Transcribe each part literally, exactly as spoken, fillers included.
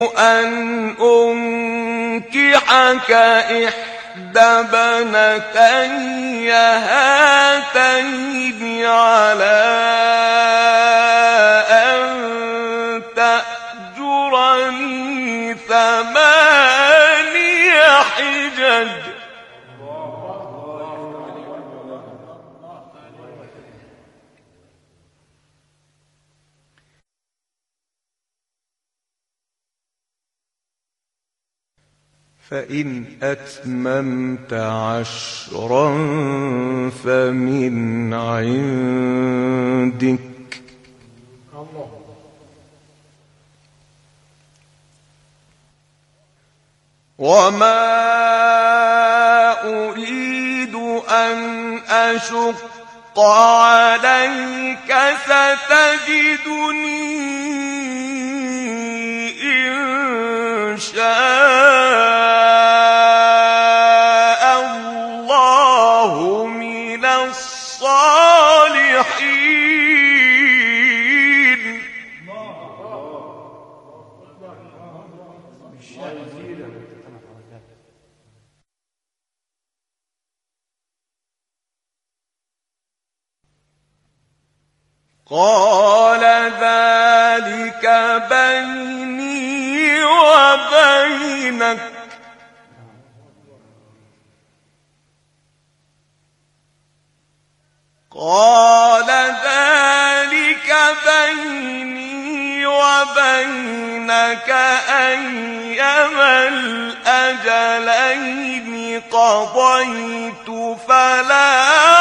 أن أنكحك إحدى بنتي هاتين على أن تأجرني ثماني حجج فإن أتممت عشرا فمن عندك وما أريد أن أشق عليك ستجدني إن شاء الصالحين. قال ذلك بيني وبينك قال ذلك بيني وبينك أيما الأجلين قضيت فلا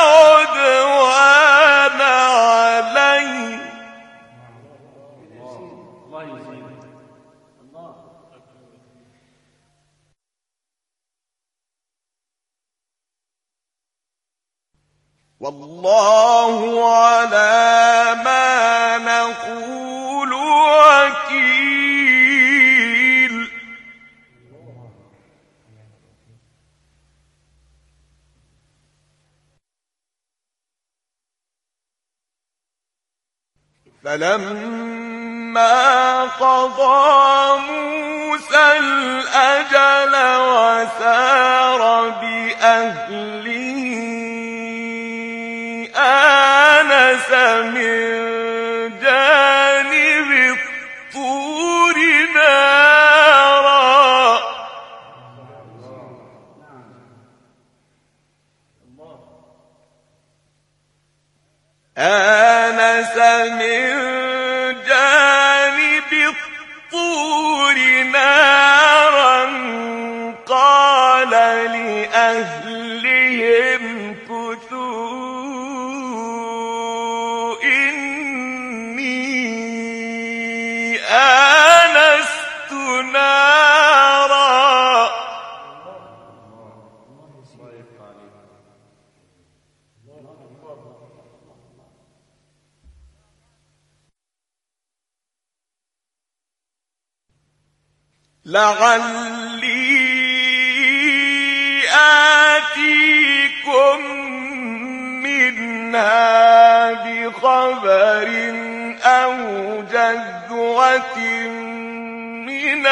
عدوان علي. والله على ما نقول وكيل. فلما قضى موسى الأجل وسار بأهله آنس من جانب الطور نارا آنس من جانب الطور نارا قال لأهلهم كثوا آنست نارا لعلي آتيكم منها بخبر أو جذوة من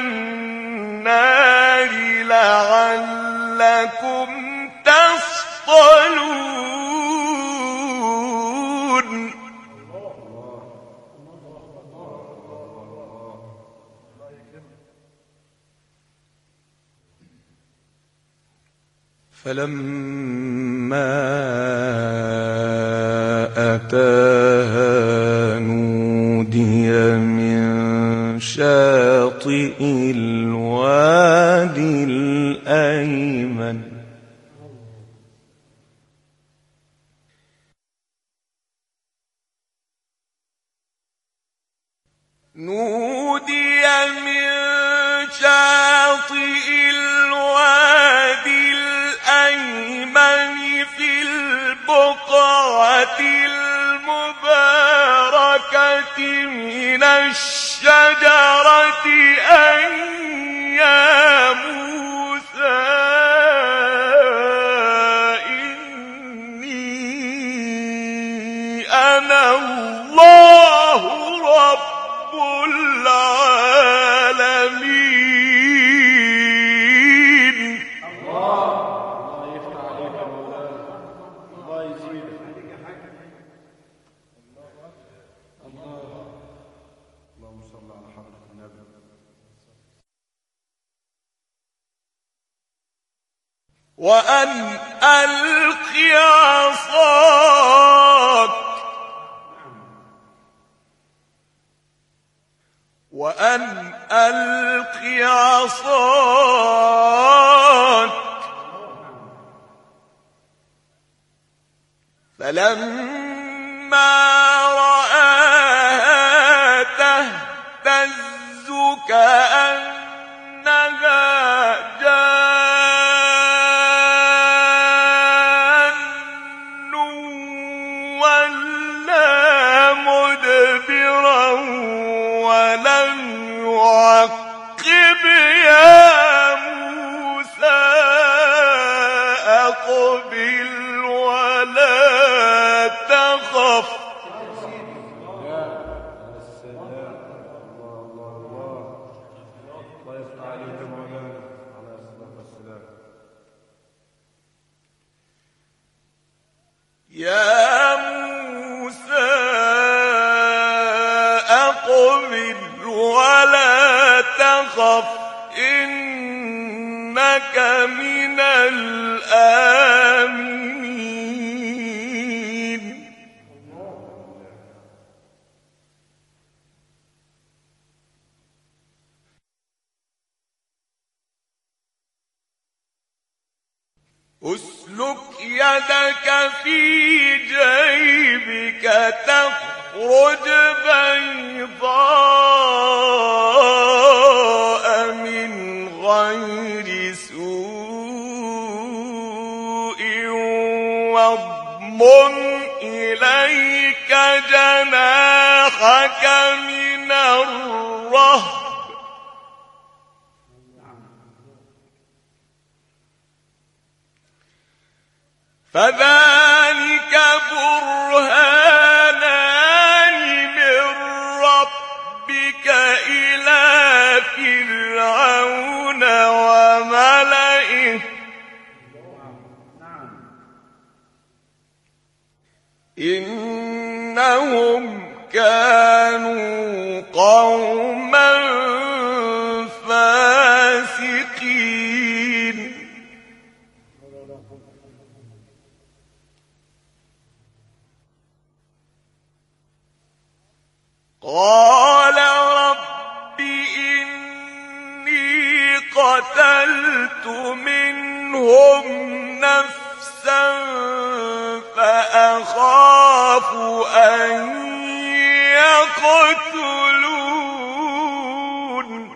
النار لعلكم تصطلون. فلما أتاها نودي من شاطئ الوادي الأيمن نودي من شاطئ الوادي الأيمن في البقعة المباركة من الشجرة أن يا موسى وأن ألق عصاك وأن ألق عصاك فلما رآها تهتز كأنها جان ولا مدبرا ولم يعقب يا موسى أقبل ولا تخف يا موسى أقبل ولا تخف إنك من الآمنين أسلك يدك في جيبك تخرج بيضاء من غير سوء واضمم إليك جناحك من الرهب فذلك برهانان من ربك إلى فرعون وملئه إنهم كانوا قوما فاسقين قال رب إني قتلت منهم نفسا فأخاف أن يقتلون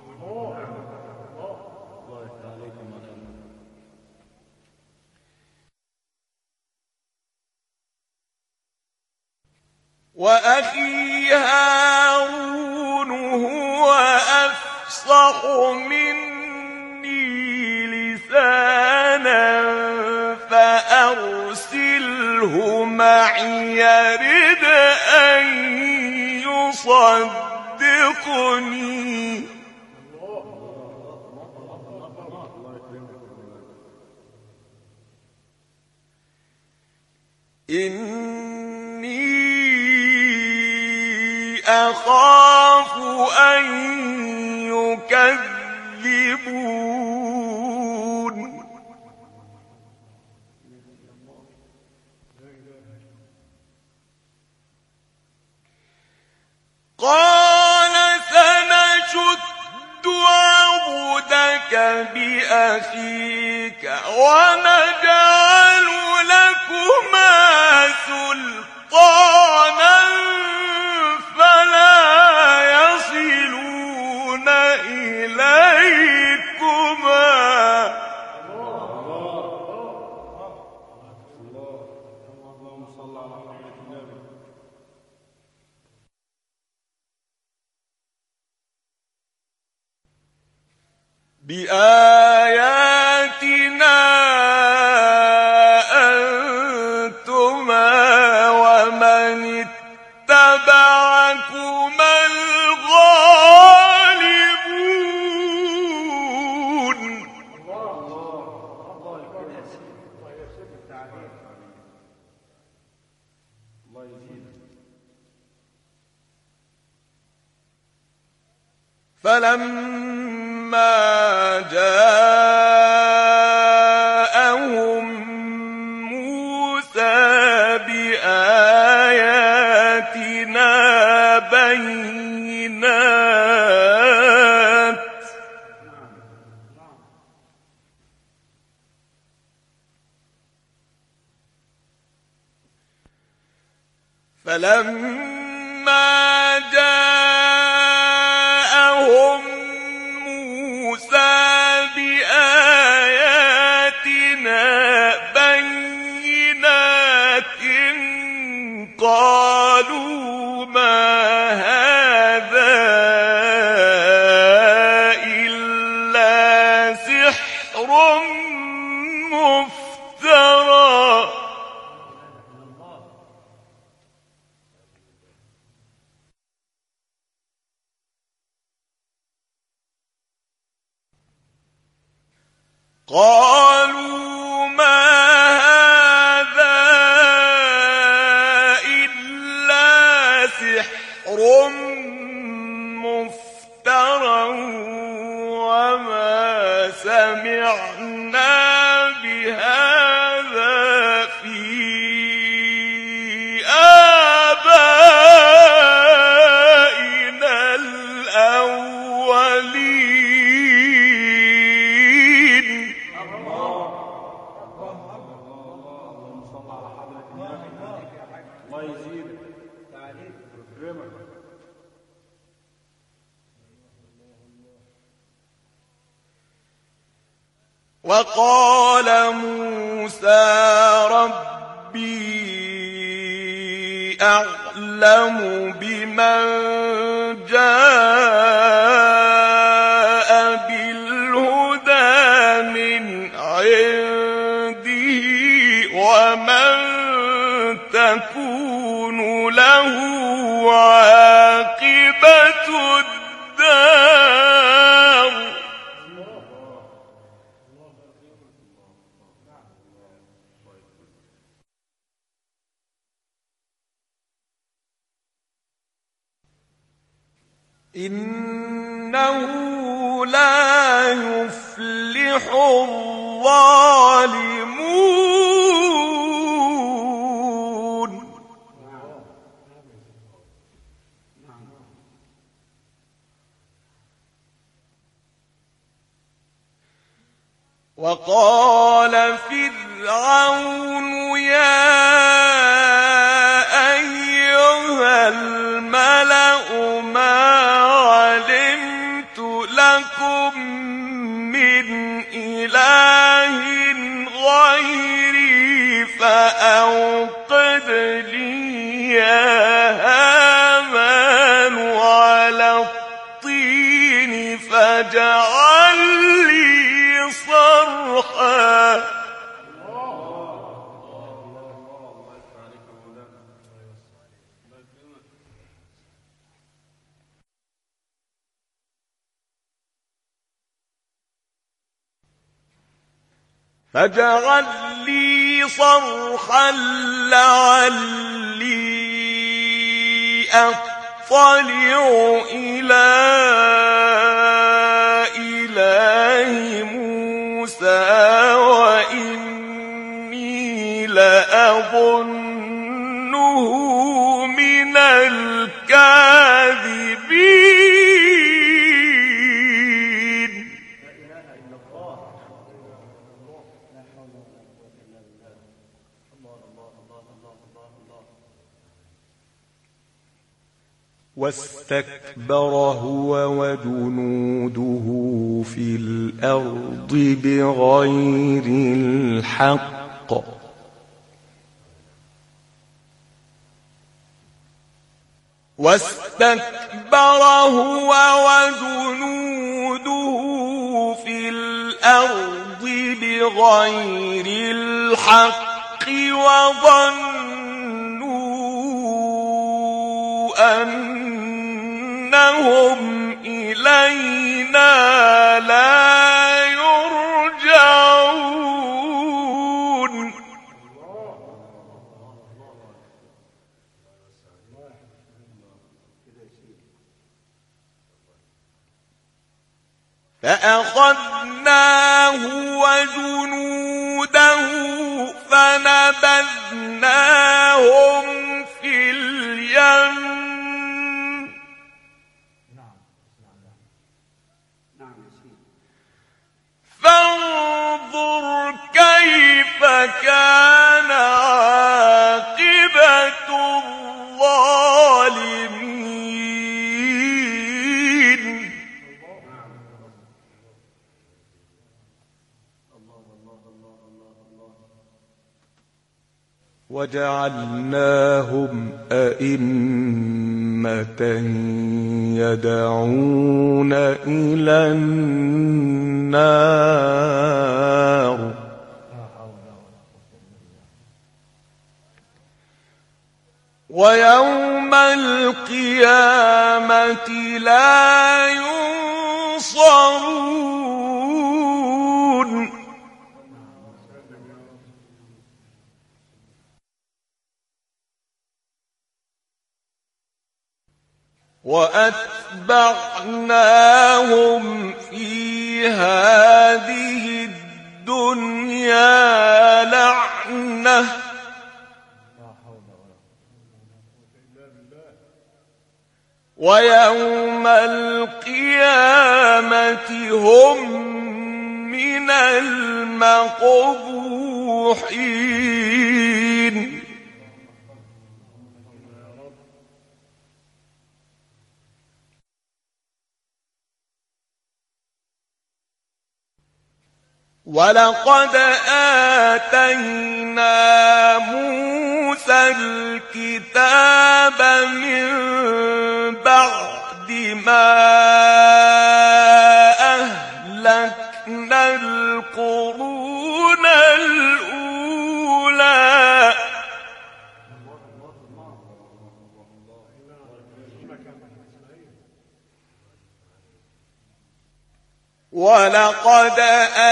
وأخي هارون هو أفصح مني لسانا فأرسله معي يرد أن يصدقني إني أخاف أن يكذبون قال سنشد عضدك بأخيك ونجعل لكما سلطانا فلا يصلون إليكما بآياتنا أنتما ومن اتبعكما الغالبون فلما جاء فلما جاءهم موسى بآياتنا بينات قالوا ما هذا إلا سحر مفترى قالوا ما هذا إلا سحر مفترى وما سمعنا بهذا في آبائنا الأولين. الله يزيدك تعليم ويكرمك. وقال موسى ربي أعلم بمن جاء بالهدى من عنده ومن تكون له عاقبة الدار. إنه لا يفلح الظالمون. وقال فرعون يا أيها الملأ ما علمت لكم من إله غيري فأوقد لي يا هامان على الطين فاجعل لي صرحا فاجعل لي صرحا لعلي أطلع إلى إله موسى وإني لأظنه من الكاذبين. واستكبر هو وجنوده في الأرض بغير الحق واستكبر هو وجنوده في الأرض بغير الحق وظنوا أنهم إلينا لا يرجعون. فأخذناه وجنوده فنبذناهم في اليم فانظر كيف كان عاقبة الظالمين. وجعلناهم أئمة يدعون إلى النار ويوم القيامة لا ينصرون وأتبعناهم في هذه الدنيا لعنة ويوم القيامة هم من المقبوحين ولقد آتينا موسى الكتاب من بعد ما أهلكنا القرون الأولى ولقد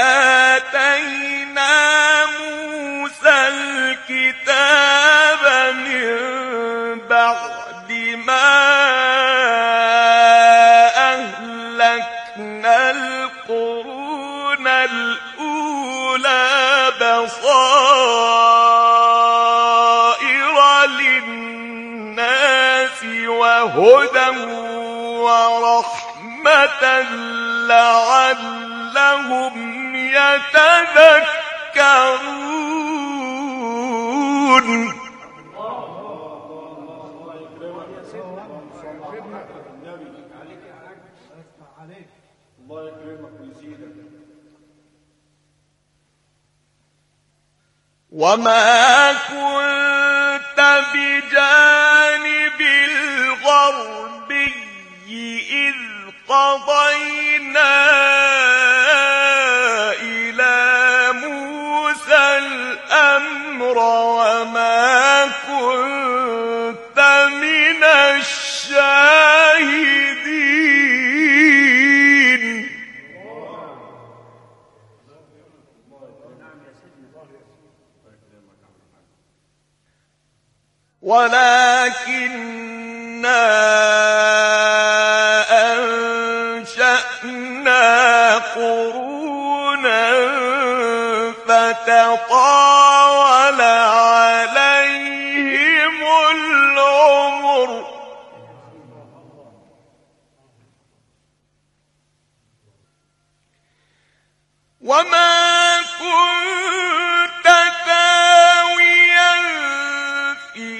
آتينا موسى الكتاب من بعد ما أهلكنا القرون الأولى بصائر للناس وهدى ورحمة لعلهم يتذكرون وما كنت بجانب الغربي إذ قضينا إلى موسى الأمر وما كنت من الشاهدين ولكننا أنشأنا قرونا فتطاول عليهم العمر وما كنت ثاويا في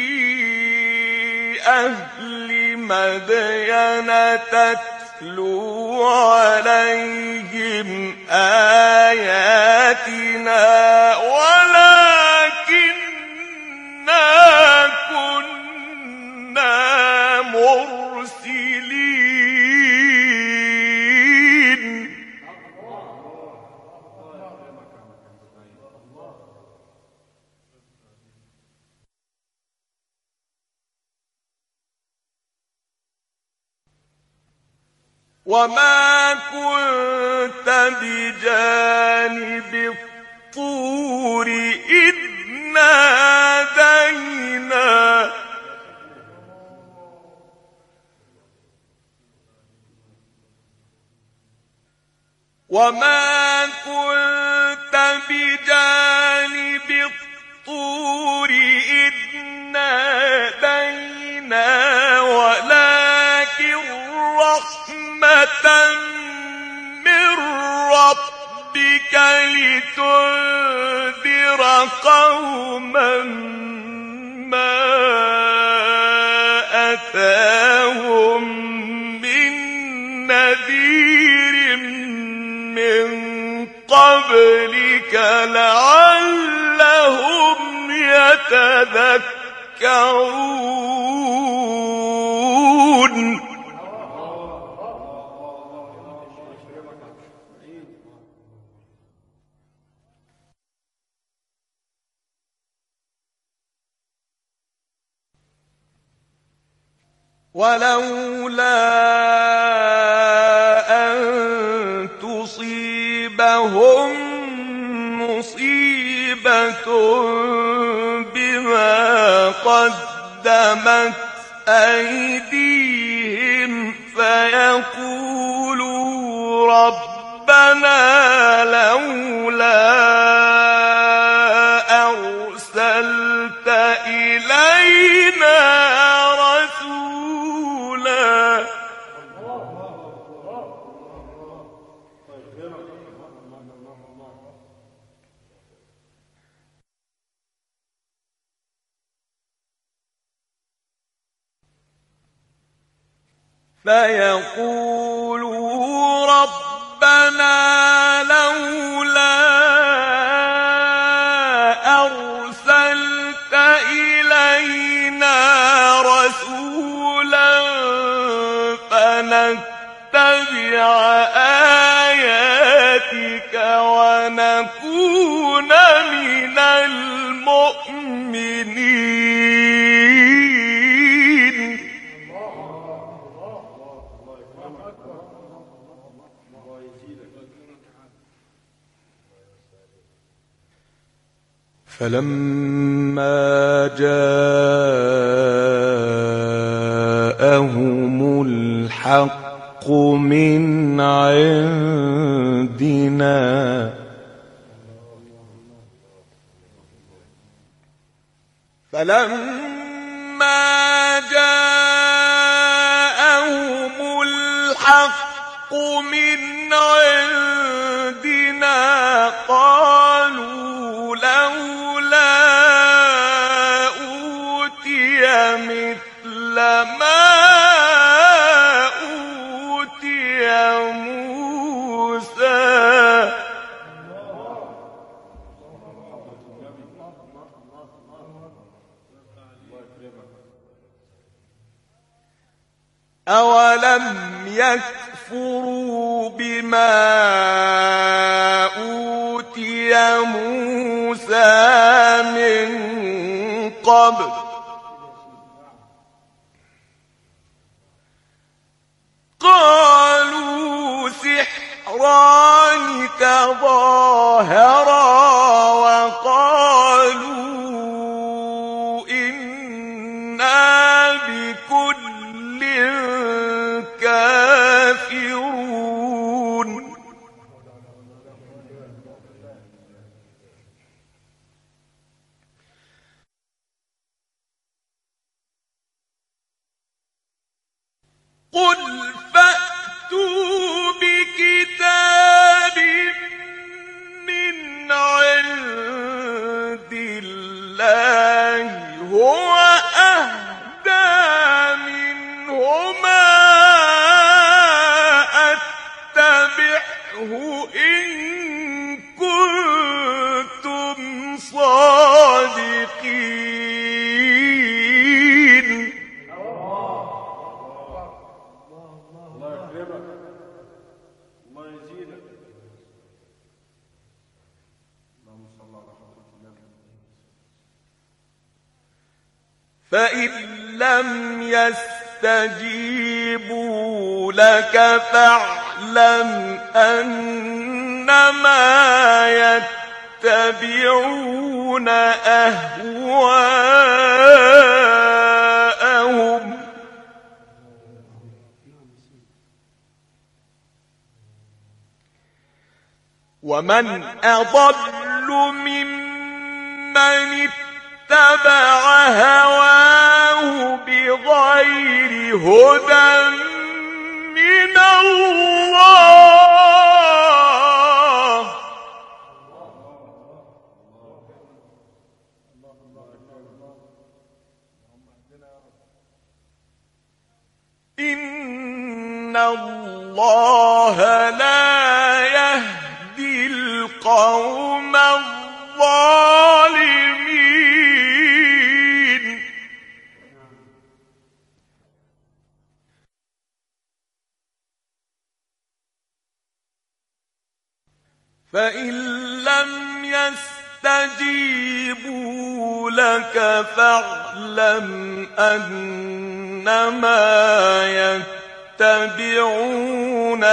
أهل مدين تتلو عليهم آياتنا ولكننا كنا مرسلين وما كنت بجانب الطور إذ نادينا وما كنت بجانب الطور إذ نادينا ولكن رحمة من ربك لتنذر قوما ما أتاهم من نذير من قبلك لعلهم يتقون يتذكرون ولولا أن تصيبهم مصيبة بما قدمت أيديهم فيقولوا ربنا لولا أرسلت إلينا فيقولوا ربنا لولا أرسلت إلينا رسولا فنتبع آياتك ونكون من المؤمنين. فلما جاءهم الحق من عندنا فلما جاءهم الحق من عندنا قالوا لولا أوتي مثل ما أوتي موسى أولم يكفروا بما أوتي موسى من قبل قالوا سحران تظاهرا وقالوا إنا بكل كافرون. قل فأتوا بكتاب من عند الله هو أهدى منهما أتبعه إن كنتم صادقين. فإن لم يستجيبوا لك فاعلم أنما يتبعون أهواءهم ومن أضل ممن اتبع هواه بغير هدى من الله إن الله لا يهدي القوم الظالمين. فإن لم يستجيبوا لك فاعلم أنما يتبعون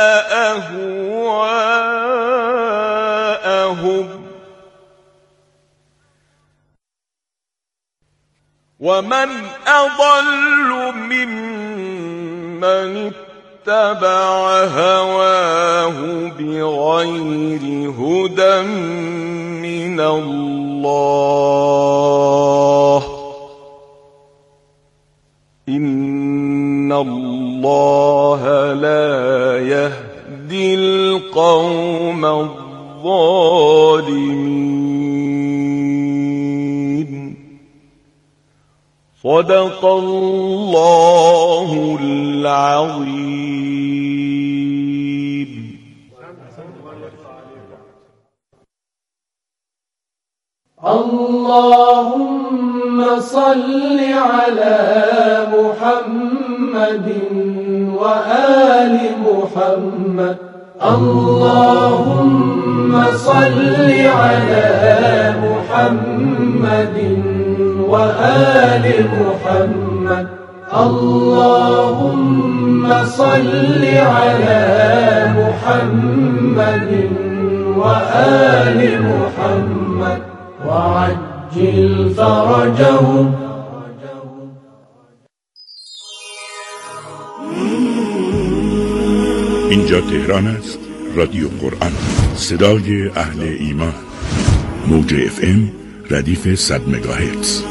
أهواءهم ومن أضل ممن اتبع هواه بغير هدى من الله إن الله لا يهدي القوم الظالمين صدق الله العظيم. اللهم صل على محمد وآل محمد. اللهم صل على محمد وآل محمد. اللهم صل على محمد وآل محمد وعجل فرجهم. اینجا تهران است، رادیو قرآن، صدای اهل ایمان. موج اف ام ردیف صد مگاهرتز.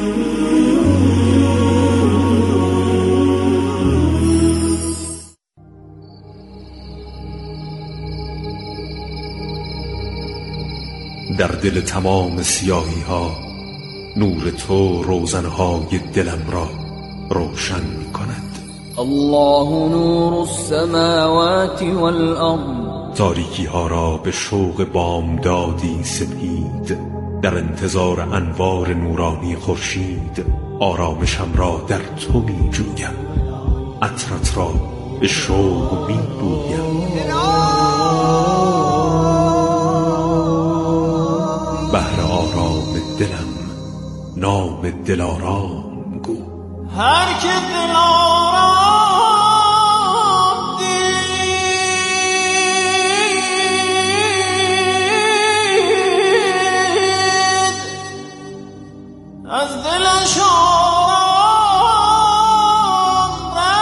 در دل تمام سیاهی ها نور تو روزنهای دلم را روشن می کند. الله نور السماوات والارض. تاریکی ها را به شوق بامدادی سپید، در انتظار انوار نورانی خورشید آرامشم را در تو می جویم، عطرت را به شوق می بویم. بهر آرام دلم نام دلارام گو. هر که دلارام دید از دلش آرام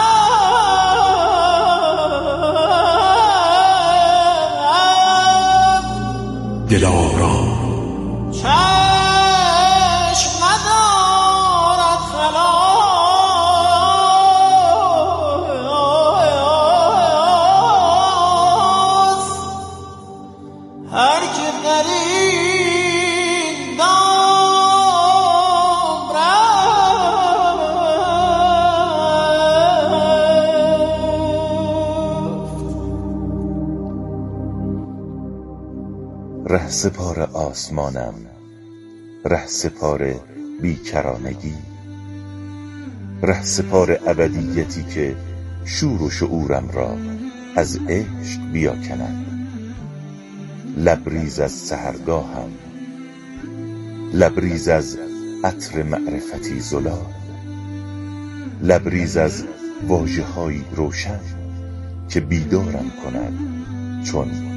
رفت. دلارام چشم ندارد خلاص، هر که در این دام رفت. رهسپار آسمانم، رهسپار بیکرانگی، رهسپار ابدیتی که شور و شعورم را از عشق بیاکند. لبریز از سحرگاهم، لبریز از عطر معرفتی زلال، لبریز از واژه‌های روشن که بیدارم کند چون